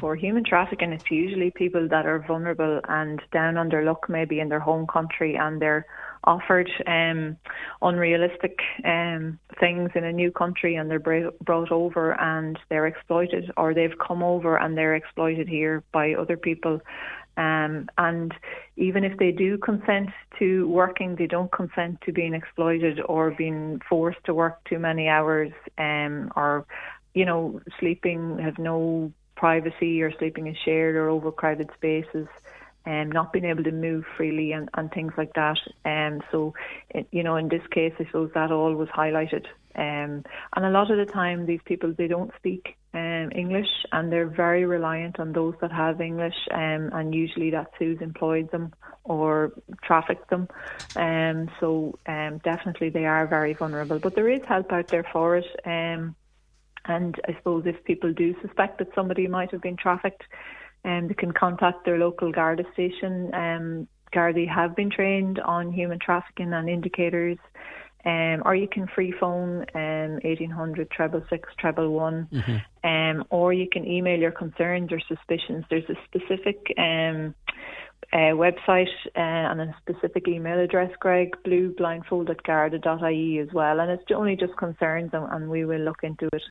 for human trafficking, it's usually people that are vulnerable and down on their luck, maybe in their home country, and they're offered unrealistic things in a new country, and they're brought over and they're exploited, or they've come over and they're exploited here by other people. And even if they do consent to working, they don't consent to being exploited or being forced to work too many hours, or, you know, sleeping, have no privacy, or sleeping in shared or overcrowded spaces, and not being able to move freely, and things like that. So, you know, in this case, I suppose that all was highlighted. And a lot of the time, these people, they don't speak English, and they're very reliant on those that have English, and usually that's who's employed them or trafficked them. So definitely they are very vulnerable. But there is help out there for it. And I suppose if people do suspect that somebody might have been trafficked, they can contact their local Garda station. Gardaí have been trained on human trafficking and indicators. Or you can free phone 1800 666 111, or you can email your concerns or suspicions. There's a specific website and a specific email address, Greg, blueblindfold@garda.ie as well, and it's only just concerns, and we will look into it.